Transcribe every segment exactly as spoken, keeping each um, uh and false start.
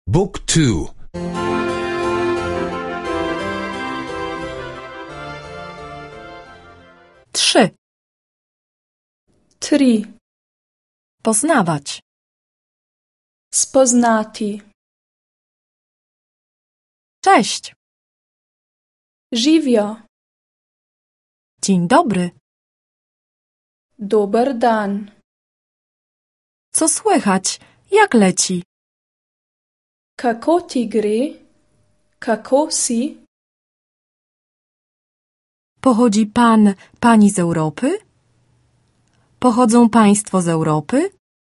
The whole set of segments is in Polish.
Book two. Trzy. Tri. Poznawać. Spoznati. Cześć. Živjo. Dzień dobry. Dober dan. Co słychać? Jak leci? Kako ti gre? Kako si? Pochodzi pan, pani z Europy? Pochodzą państwo z Europy?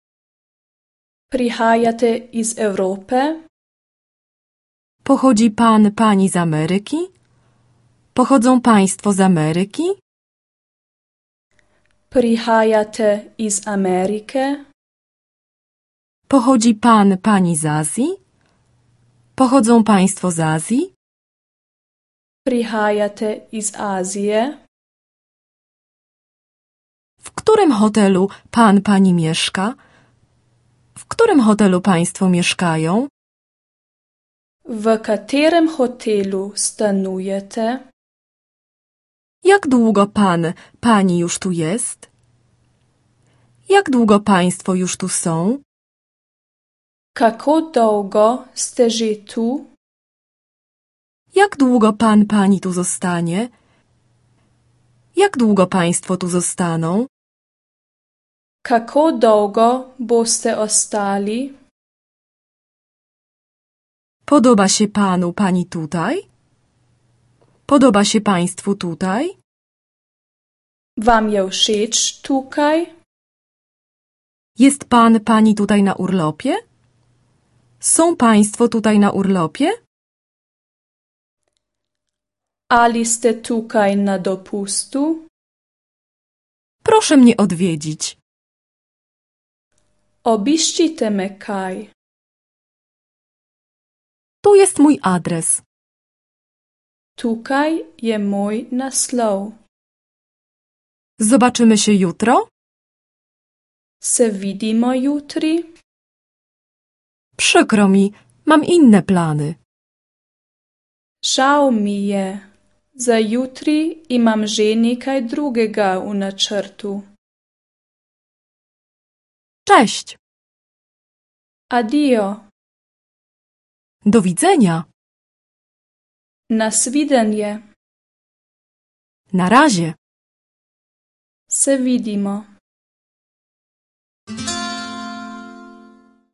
Prihajate iz Evrope? Pochodzi pan, pani z Ameryki? Pochodzą państwo z Ameryki? Prihajate iz Amerike? Pochodzi pan, pani z Azji? Pochodzą państwo z Azji? Prihajate iz Azije? W którym hotelu pan, pani mieszka? W którym hotelu państwo mieszkają? W katerem hotelu stanujete? Jak długo pan, pani już tu jest? Jak długo państwo już tu są? Kako dolgo ste že tu? Jak długo pan, pani tu zostanie? Jak długo państwo tu zostaną? Kako dolgo boste ostali? Podoba się panu, pani tutaj? Podoba się państwu tutaj? Wam je všeč tukaj? Jest pan, pani tutaj na urlopie? Są państwo tutaj na urlopie? Ali ste tukaj na dopustu? Proszę mnie odwiedzić. Obiščite me kaj. Tu jest mój adres. Tukaj je moj naslov. Zobaczymy się jutro? Se vidimo jutri? Przykro mi, mam inne plany. Žal mi je. Za jutri imam že nekaj drugega v načrtu. Cześć. Adio. Do widzenia. Nasvidenje. Na razie. Se vidimo.